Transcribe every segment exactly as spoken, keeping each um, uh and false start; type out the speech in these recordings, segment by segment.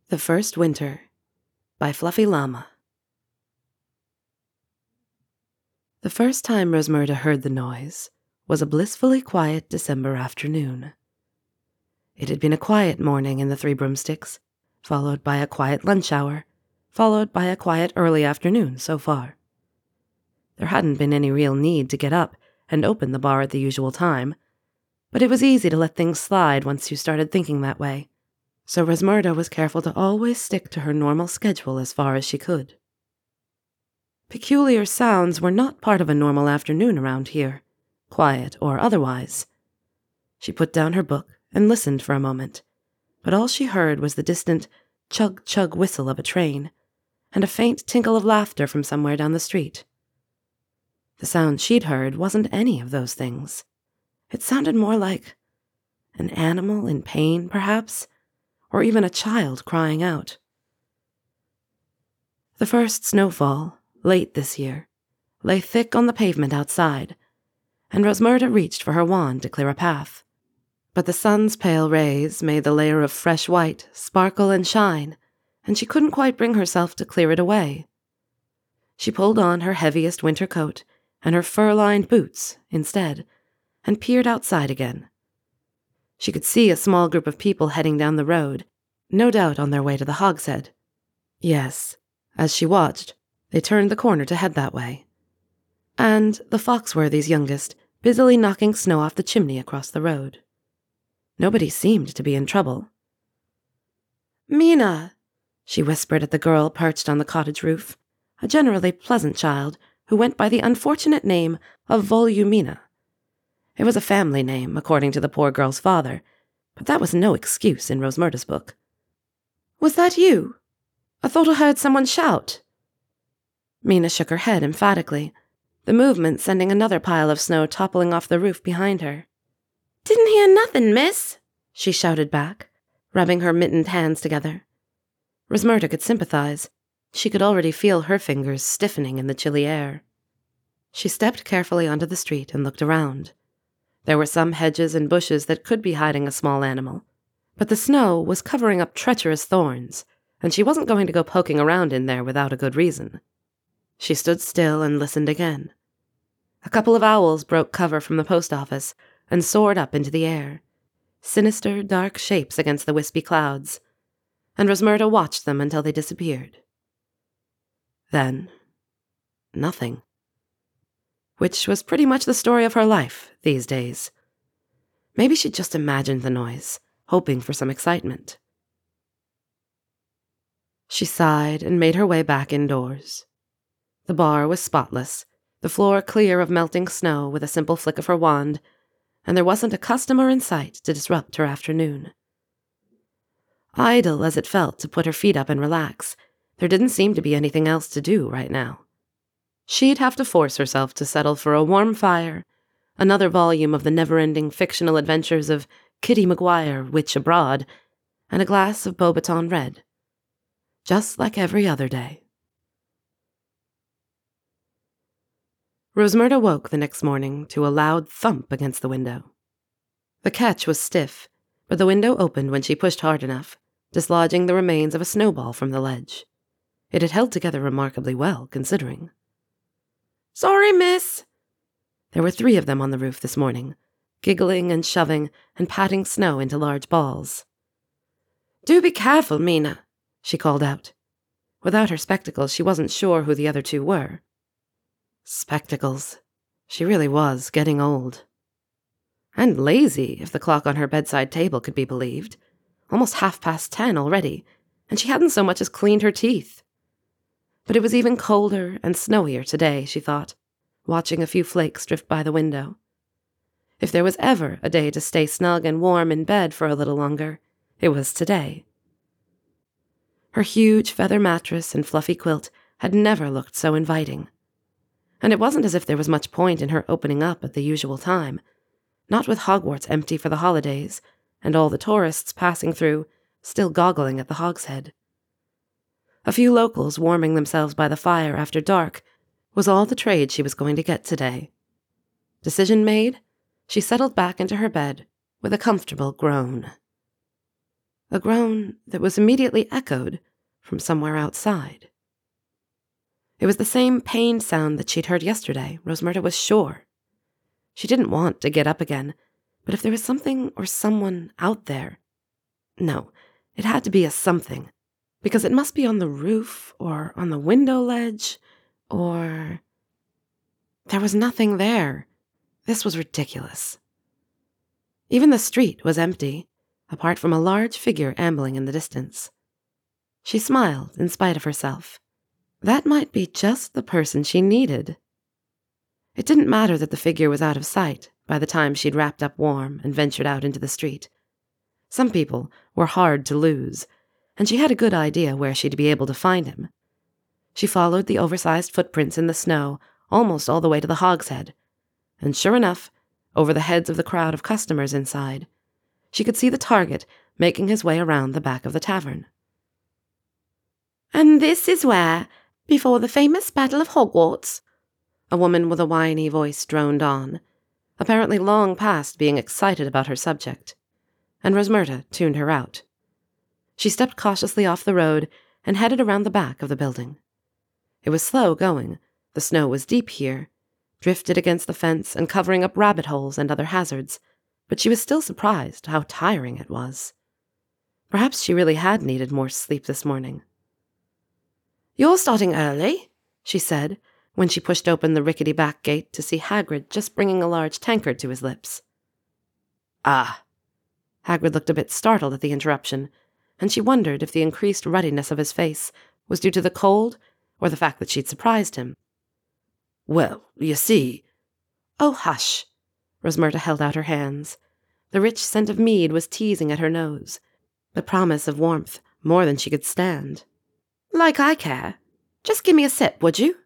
The First Winter by Fluffy Llama. The first time Rosmerta heard the noise was a blissfully quiet December afternoon. It had been a quiet morning in the Three Broomsticks, followed by a quiet lunch hour, followed by a quiet early afternoon so far. There hadn't been any real need to get up and open the bar at the usual time, but it was easy to let things slide once you started thinking that way. So Rosmerta was careful to always stick to her normal schedule as far as she could. Peculiar sounds were not part of a normal afternoon around here, quiet or otherwise. She put down her book and listened for a moment, but all she heard was the distant chug-chug whistle of a train and a faint tinkle of laughter from somewhere down the street. The sound she'd heard wasn't any of those things. It sounded more like an animal in pain, perhaps, or even a child crying out. The first snowfall, late this year, lay thick on the pavement outside, and Rosmerta reached for her wand to clear a path. But the sun's pale rays made the layer of fresh white sparkle and shine, and she couldn't quite bring herself to clear it away. She pulled on her heaviest winter coat and her fur-lined boots instead, and peered outside again. She could see a small group of people heading down the road, no doubt on their way to the hogshead. Yes, as she watched, they turned the corner to head that way. And the Foxworthy's youngest, busily knocking snow off the chimney across the road. Nobody seemed to be in trouble. "Mina," she whispered at the girl perched on the cottage roof, a generally pleasant child who went by the unfortunate name of Volumina. It was a family name, according to the poor girl's father, but that was no excuse in Rosmerta's book. "Was that you? I thought I heard someone shout." Mina shook her head emphatically, the movement sending another pile of snow toppling off the roof behind her. "Didn't hear nothing, miss," she shouted back, rubbing her mittened hands together. Rosmerta could sympathize. She could already feel her fingers stiffening in the chilly air. She stepped carefully onto the street and looked around. There were some hedges and bushes that could be hiding a small animal, but the snow was covering up treacherous thorns, and she wasn't going to go poking around in there without a good reason. She stood still and listened again. A couple of owls broke cover from the post office and soared up into the air, sinister, dark shapes against the wispy clouds, and Rosmerta watched them until they disappeared. Then, nothing. Which was pretty much the story of her life these days. Maybe she'd just imagined the noise, hoping for some excitement. She sighed and made her way back indoors. The bar was spotless, the floor clear of melting snow with a simple flick of her wand, and there wasn't a customer in sight to disrupt her afternoon. Idle as it felt to put her feet up and relax, there didn't seem to be anything else to do right now. She'd have to force herself to settle for a warm fire, another volume of the never-ending fictional adventures of Kitty Maguire, Witch Abroad, and a glass of Beaubaton Red. Just like every other day. Rosmerta woke the next morning to a loud thump against the window. The catch was stiff, but the window opened when she pushed hard enough, dislodging the remains of a snowball from the ledge. It had held together remarkably well, considering. "Sorry, miss." There were three of them on the roof this morning, giggling and shoving and patting snow into large balls. "Do be careful, Mina," she called out. Without her spectacles, she wasn't sure who the other two were. Spectacles. She really was getting old. And lazy, if the clock on her bedside table could be believed. Almost half past ten already, and she hadn't so much as cleaned her teeth. But it was even colder and snowier today, she thought, watching a few flakes drift by the window. If there was ever a day to stay snug and warm in bed for a little longer, it was today. Her huge feather mattress and fluffy quilt had never looked so inviting. And it wasn't as if there was much point in her opening up at the usual time, not with Hogwarts empty for the holidays, and all the tourists passing through, still goggling at the hogshead. A few locals warming themselves by the fire after dark was all the trade she was going to get today. Decision made, she settled back into her bed with a comfortable groan. a groan that was immediately echoed from somewhere outside. It was the same pained sound that she'd heard yesterday, Rosmerta was sure. She didn't want to get up again, but if there was something or someone out there... No, it had to be a something, because it must be on the roof or on the window ledge, or... There was nothing there. This was ridiculous. Even the street was empty, apart from a large figure ambling in the distance. She smiled in spite of herself. That might be just the person she needed. It didn't matter that the figure was out of sight by the time she'd wrapped up warm and ventured out into the street. Some people were hard to lose, and she had a good idea where she'd be able to find him. She followed the oversized footprints in the snow almost all the way to the hogshead, and sure enough, over the heads of the crowd of customers inside, she could see the target making his way around the back of the tavern. "And this is where, before the famous Battle of Hogwarts," a woman with a whiny voice droned on, apparently long past being excited about her subject, and Rosmerta tuned her out. She stepped cautiously off the road and headed around the back of the building. It was slow going. The snow was deep here, drifted against the fence and covering up rabbit holes and other hazards, but she was still surprised how tiring it was. Perhaps she really had needed more sleep this morning. "You're starting early," she said, when she pushed open the rickety back gate to see Hagrid just bringing a large tankard to his lips. "Ah." Hagrid looked a bit startled at the interruption, and she wondered if the increased ruddiness of his face was due to the cold or the fact that she'd surprised him. "Well, you see—" "Oh, hush." Rosmerta held out her hands. The rich scent of mead was teasing at her nose, the promise of warmth more than she could stand. "Like I care. Just give me a sip, would you?"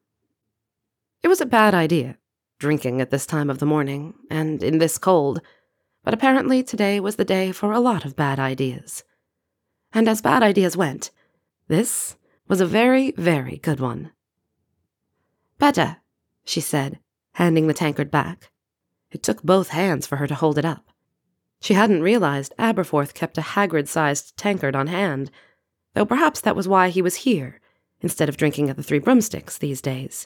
It was a bad idea, drinking at this time of the morning, and in this cold, but apparently today was the day for a lot of bad ideas. And as bad ideas went, this was a very, very good one. "Better," she said, handing the tankard back. It took both hands for her to hold it up. She hadn't realized Aberforth kept a Hagrid-sized tankard on hand, though perhaps that was why he was here, instead of drinking at the Three Broomsticks these days.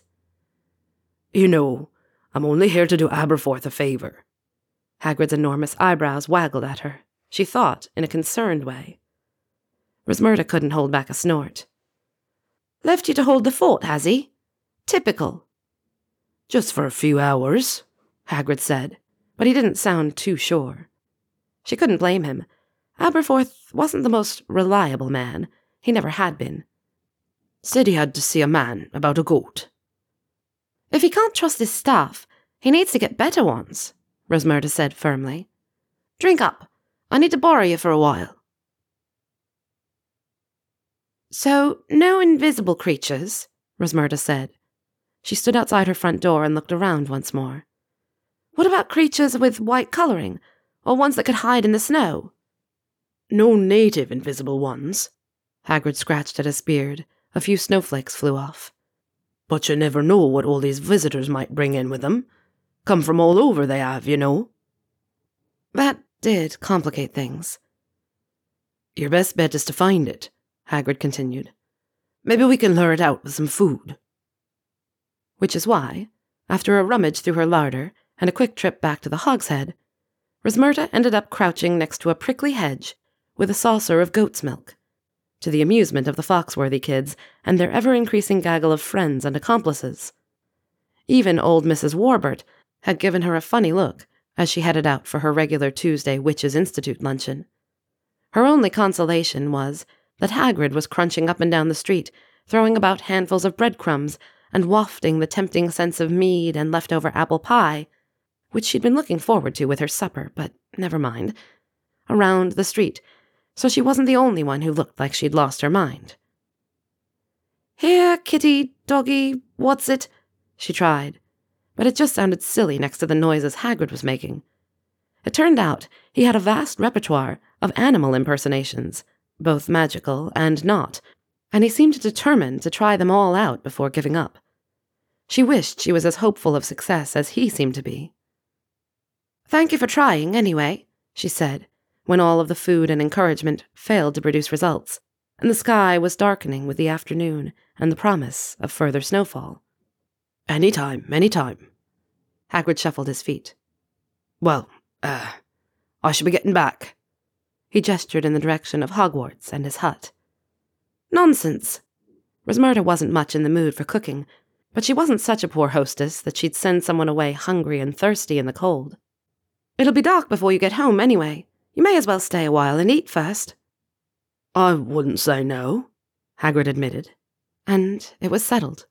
"You know, I'm only here to do Aberforth a favour." Hagrid's enormous eyebrows waggled at her, she thought, in a concerned way. Rosmerta couldn't hold back a snort. "Left you to hold the fort, has he? Typical." "Just for a few hours," Hagrid said, but he didn't sound too sure. She couldn't blame him. Aberforth wasn't the most reliable man. He never had been. "Said he had to see a man about a goat." "If he can't trust his staff, he needs to get better ones," Rosmerta said firmly. "Drink up. I need to borrow you for a while." "So, no invisible creatures?" Rosmerta said. She stood outside her front door and looked around once more. "What about creatures with white colouring, or ones that could hide in the snow?" "No native invisible ones." Hagrid scratched at his beard. A few snowflakes flew off. "But you never know what all these visitors might bring in with them. Come from all over they have, you know." That did complicate things. "Your best bet is to find it," Hagrid continued. "Maybe we can lure it out with some food." Which is why, after a rummage through her larder and a quick trip back to the hogshead, Rosmerta ended up crouching next to a prickly hedge with a saucer of goat's milk, to the amusement of the Foxworthy kids and their ever-increasing gaggle of friends and accomplices. Even old Missus Warbert had given her a funny look as she headed out for her regular Tuesday Witches' Institute luncheon. Her only consolation was that Hagrid was crunching up and down the street, throwing about handfuls of breadcrumbs and wafting the tempting scents of mead and leftover apple pie, which she'd been looking forward to with her supper, but never mind, around the street, so she wasn't the only one who looked like she'd lost her mind. "Here, kitty, doggy, what's it?" she tried, but it just sounded silly next to the noises Hagrid was making. It turned out he had a vast repertoire of animal impersonations, both magical and not, and he seemed determined to try them all out before giving up. She wished she was as hopeful of success as he seemed to be. "Thank you for trying, anyway," she said, when all of the food and encouragement failed to produce results, and the sky was darkening with the afternoon and the promise of further snowfall. Any time, any time. Hagrid shuffled his feet. Well, uh, I shall be getting back. He gestured in the direction of Hogwarts and his hut. Nonsense. Rosmerta wasn't much in the mood for cooking, but she wasn't such a poor hostess that she'd send someone away hungry and thirsty in the cold. It'll be dark before you get home anyway. You may as well stay a while and eat first. I wouldn't say no, Hagrid admitted, and it was settled.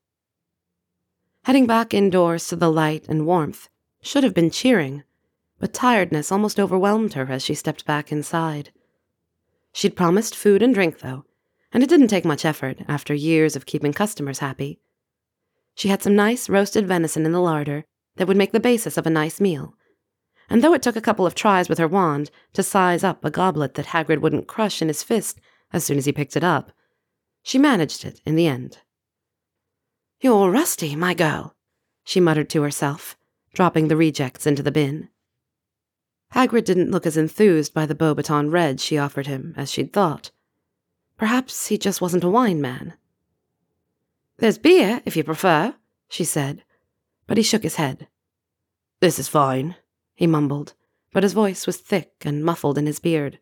Heading back indoors to the light and warmth should have been cheering, but tiredness almost overwhelmed her as she stepped back inside. She'd promised food and drink, though, and it didn't take much effort after years of keeping customers happy. She had some nice roasted venison in the larder that would make the basis of a nice meal, and though it took a couple of tries with her wand to size up a goblet that Hagrid wouldn't crush in his fist as soon as he picked it up, she managed it in the end. "You're rusty, my girl," she muttered to herself, dropping the rejects into the bin. Hagrid didn't look as enthused by the Beauxbaton Red she offered him as she'd thought. Perhaps he just wasn't a wine man. "There's beer, if you prefer," she said, but he shook his head. "This is fine," he mumbled, but his voice was thick and muffled in his beard.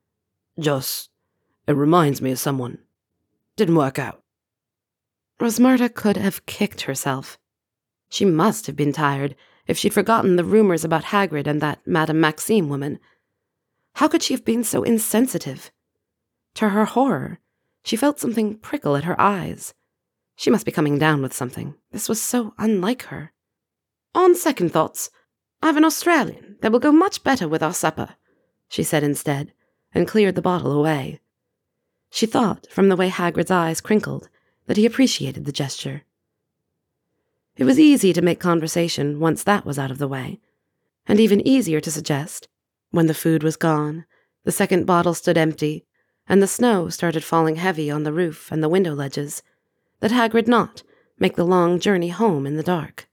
Just, it reminds me of someone. Didn't work out. Rosmerta could have kicked herself. She must have been tired if she'd forgotten the rumors about Hagrid and that Madame Maxime woman. How could she have been so insensitive? To her horror, she felt something prickle at her eyes. She must be coming down with something. This was so unlike her. "On second thoughts, I've an Australian that will go much better with our supper," she said instead, and cleared the bottle away. She thought, from the way Hagrid's eyes crinkled, that he appreciated the gesture. It was easy to make conversation once that was out of the way, and even easier to suggest, when the food was gone, the second bottle stood empty, and the snow started falling heavy on the roof and the window ledges, that Hagrid not make the long journey home in the dark.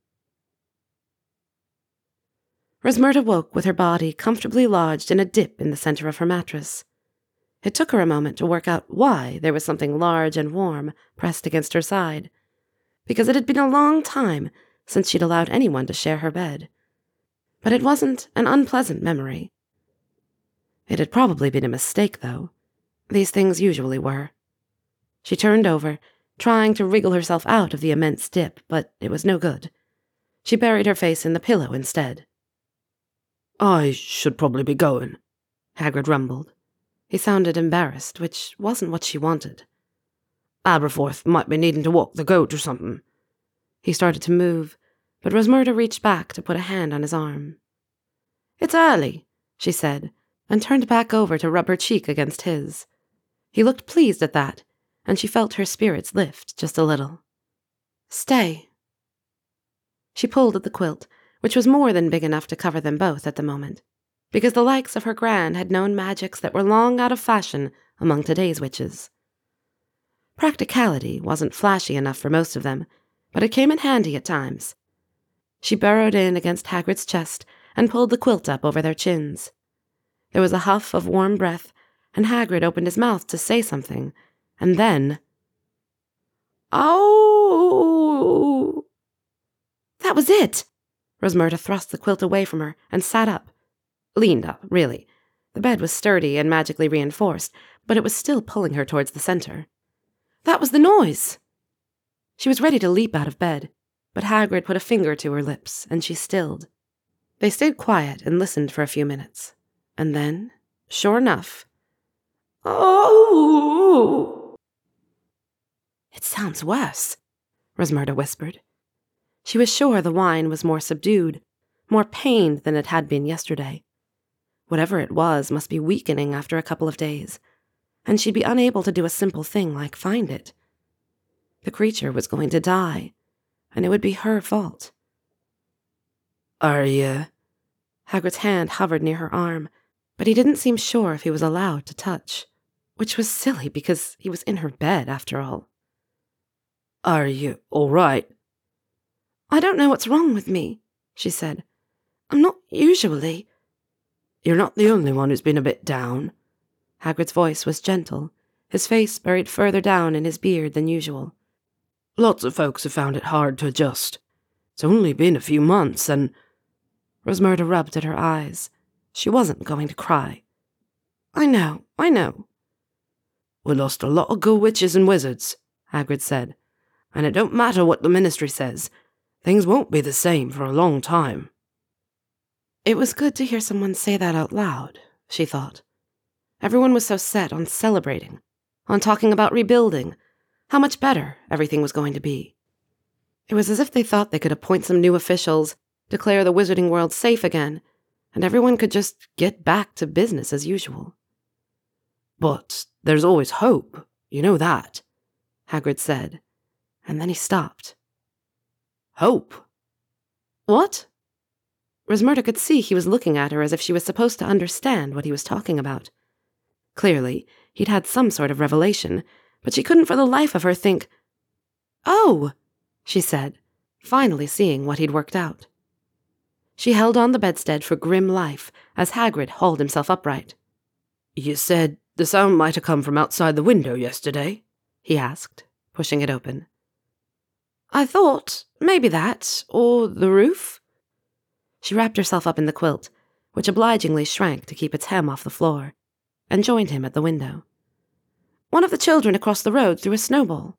Rosmerta woke with her body comfortably lodged in a dip in the center of her mattress. It took her a moment to work out why there was something large and warm pressed against her side, because it had been a long time since she'd allowed anyone to share her bed. But it wasn't an unpleasant memory. It had probably been a mistake, though. These things usually were. She turned over, trying to wriggle herself out of the immense dip, but it was no good. She buried her face in the pillow instead. "I should probably be going," Hagrid rumbled. He sounded embarrassed, which wasn't what she wanted. "Aberforth might be needing to walk the goat or something." He started to move, but Rosmerta reached back to put a hand on his arm. "It's early," she said, and turned back over to rub her cheek against his. He looked pleased at that, and she felt her spirits lift just a little. "Stay." She pulled at the quilt, which was more than big enough to cover them both at the moment, because the likes of her gran had known magics that were long out of fashion among today's witches. Practicality wasn't flashy enough for most of them, but it came in handy at times. She burrowed in against Hagrid's chest and pulled the quilt up over their chins. There was a huff of warm breath, and Hagrid opened his mouth to say something, and then... "Oh!" That was it! Rosmerta thrust the quilt away from her and sat up. Leaned up, really. The bed was sturdy and magically reinforced, but it was still pulling her towards the center. That was the noise! She was ready to leap out of bed, but Hagrid put a finger to her lips, and she stilled. They stayed quiet and listened for a few minutes, and then, sure enough, "Oh!" "It sounds worse," Rosmerta whispered. She was sure the whine was more subdued, more pained than it had been yesterday. Whatever it was must be weakening after a couple of days, and she'd be unable to do a simple thing like find it. The creature was going to die, and it would be her fault. "Are you?" Hagrid's hand hovered near her arm, but he didn't seem sure if he was allowed to touch, which was silly because he was in her bed after all. "Are you all right?" "I don't know what's wrong with me," she said. "I'm not usually..." You're not the only one who's been a bit down. Hagrid's voice was gentle, his face buried further down in his beard than usual. Lots of folks have found it hard to adjust. It's only been a few months and... Rosmerta rubbed at her eyes. She wasn't going to cry. I know, I know. We lost a lot of good witches and wizards, Hagrid said. And it don't matter what the Ministry says. Things won't be the same for a long time. It was good to hear someone say that out loud, she thought. Everyone was so set on celebrating, on talking about rebuilding, how much better everything was going to be. It was as if they thought they could appoint some new officials, declare the wizarding world safe again, and everyone could just get back to business as usual. But there's always hope, you know that, Hagrid said, and then he stopped. Hope? What? Rosmerta could see he was looking at her as if she was supposed to understand what he was talking about. Clearly, he'd had some sort of revelation, but she couldn't for the life of her think. Oh, she said, finally seeing what he'd worked out. She held on the bedstead for grim life as Hagrid hauled himself upright. You said the sound might have come from outside the window yesterday? He asked, pushing it open. I thought maybe that, or the roof. She wrapped herself up in the quilt, which obligingly shrank to keep its hem off the floor, and joined him at the window. One of the children across the road threw a snowball.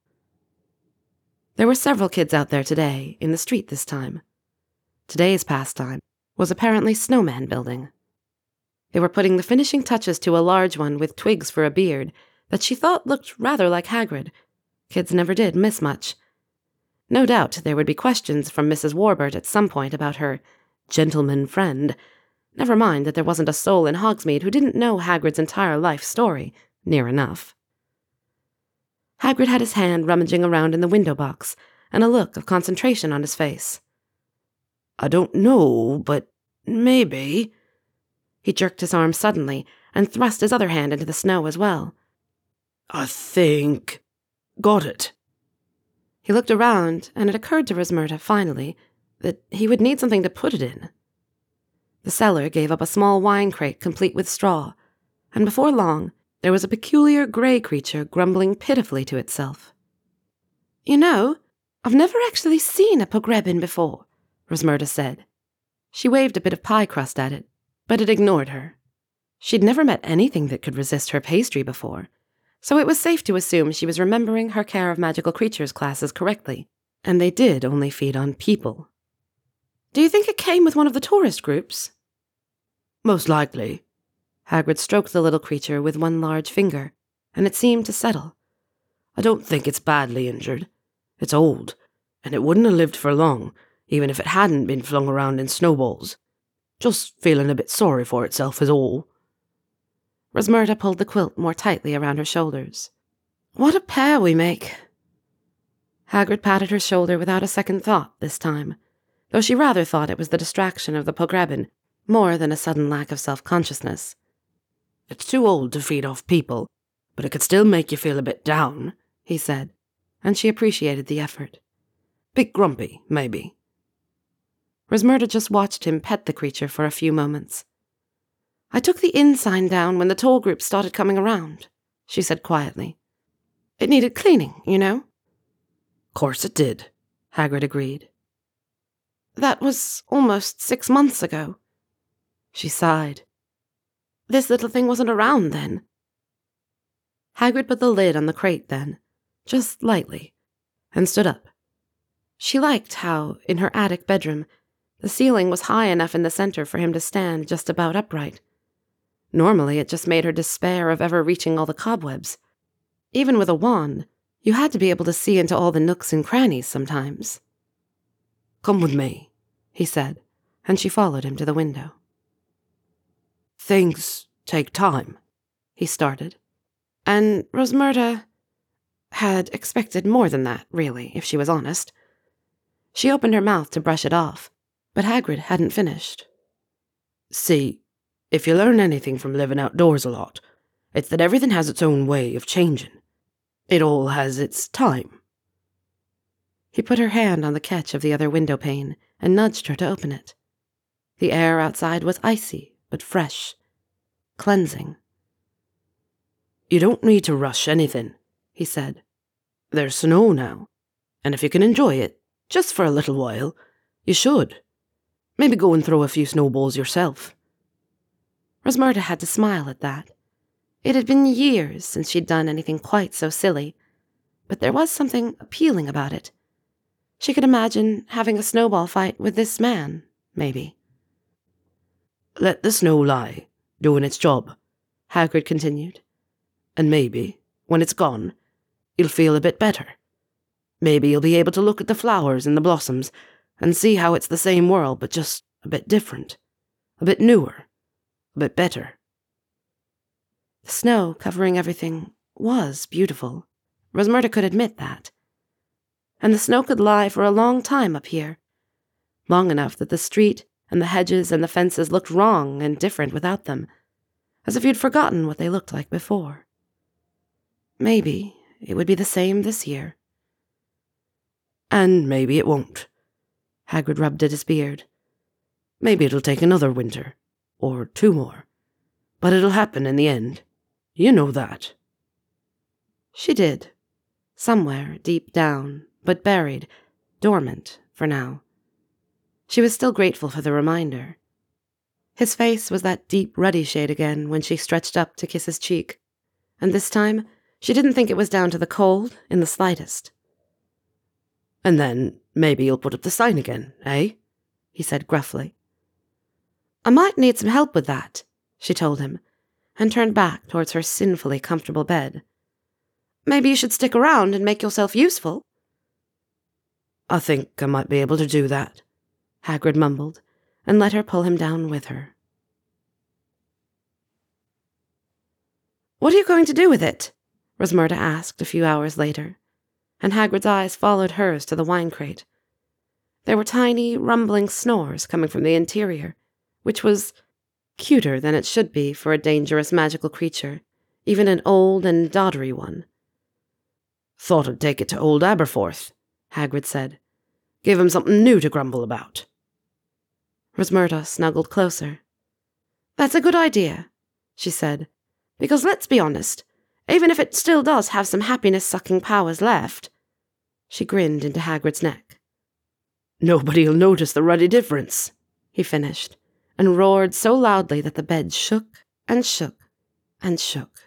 There were several kids out there today, in the street this time. Today's pastime was apparently snowman building. They were putting the finishing touches to a large one with twigs for a beard that she thought looked rather like Hagrid. Kids never did miss much. No doubt there would be questions from Missus Warbert at some point about her gentleman friend. Never mind that there wasn't a soul in Hogsmeade who didn't know Hagrid's entire life story, near enough. Hagrid had his hand rummaging around in the window box, and a look of concentration on his face. I don't know, but maybe... He jerked his arm suddenly and thrust his other hand into the snow as well. I think... got it. He looked around, and it occurred to Rosmerta, finally, that he would need something to put it in. The cellar gave up a small wine crate complete with straw, and before long there was a peculiar grey creature grumbling pitifully to itself. You know, I've never actually seen a pogrebin before, Rosmerta said. She waved a bit of pie crust at it, but it ignored her. She'd never met anything that could resist her pastry before, so it was safe to assume she was remembering her Care of Magical Creatures classes correctly, and they did only feed on people. Do you think it came with one of the tourist groups? Most likely. Hagrid stroked the little creature with one large finger, and it seemed to settle. I don't think it's badly injured. It's old, and it wouldn't have lived for long, even if it hadn't been flung around in snowballs. Just feeling a bit sorry for itself is all. Rosmerta pulled the quilt more tightly around her shoulders. What a pair we make! Hagrid patted her shoulder without a second thought this time, though she rather thought it was the distraction of the pogrebin, more than a sudden lack of self-consciousness. It's too old to feed off people, but it could still make you feel a bit down, he said, and she appreciated the effort. Bit grumpy, maybe. Rosmerta just watched him pet the creature for a few moments. I took the inn sign down when the toll group started coming around, she said quietly. It needed cleaning, you know. Course it did, Hagrid agreed. That was almost six months ago. She sighed. This little thing wasn't around then. Hagrid put the lid on the crate then, just lightly, and stood up. She liked how, in her attic bedroom, the ceiling was high enough in the center for him to stand just about upright. Normally, it just made her despair of ever reaching all the cobwebs. Even with a wand, you had to be able to see into all the nooks and crannies sometimes. Come with me, he said, and she followed him to the window. Things take time, he started, and Rosmerta had expected more than that, really, if she was honest. She opened her mouth to brush it off, but Hagrid hadn't finished. See, if you learn anything from living outdoors a lot, it's that everything has its own way of changing. It all has its time. He put her hand on the catch of the other window pane and nudged her to open it. The air outside was icy but fresh. Cleansing. You don't need to rush anything, he said. There's snow now, and if you can enjoy it, just for a little while, you should. Maybe go and throw a few snowballs yourself. Rosmerta had to smile at that. It had been years since she'd done anything quite so silly, but there was something appealing about it. She could imagine having a snowball fight with this man, maybe. Let the snow lie, doing its job, Hagrid continued. And maybe, when it's gone, you'll feel a bit better. Maybe you'll be able to look at the flowers and the blossoms and see how it's the same world but just a bit different, a bit newer, a bit better. The snow covering everything was beautiful. Rosmerta could admit that. And the snow could lie for a long time up here, long enough that the street and the hedges and the fences looked wrong and different without them, as if you'd forgotten what they looked like before. Maybe it would be the same this year. And maybe it won't. Hagrid rubbed at his beard. Maybe it'll take another winter, or two more. But it'll happen in the end. You know that. She did. Somewhere deep down, but buried, dormant for now. She was still grateful for the reminder. His face was that deep ruddy shade again when she stretched up to kiss his cheek, and this time she didn't think it was down to the cold in the slightest. And then maybe you'll put up the sign again, eh? He said gruffly. I might need some help with that, she told him, and turned back towards her sinfully comfortable bed. Maybe you should stick around and make yourself useful. I think I might be able to do that, Hagrid mumbled, and let her pull him down with her. What are you going to do with it? Rosmerta asked a few hours later, and Hagrid's eyes followed hers to the wine crate. There were tiny, rumbling snores coming from the interior, which was cuter than it should be for a dangerous magical creature, even an old and doddery one. Thought I'd take it to old Aberforth, Hagrid said. Give him something new to grumble about. Rosmerta snuggled closer. That's a good idea, she said, because let's be honest, even if it still does have some happiness-sucking powers left. She grinned into Hagrid's neck. Nobody'll notice the ruddy difference, he finished, and roared so loudly that the bed shook and shook and shook.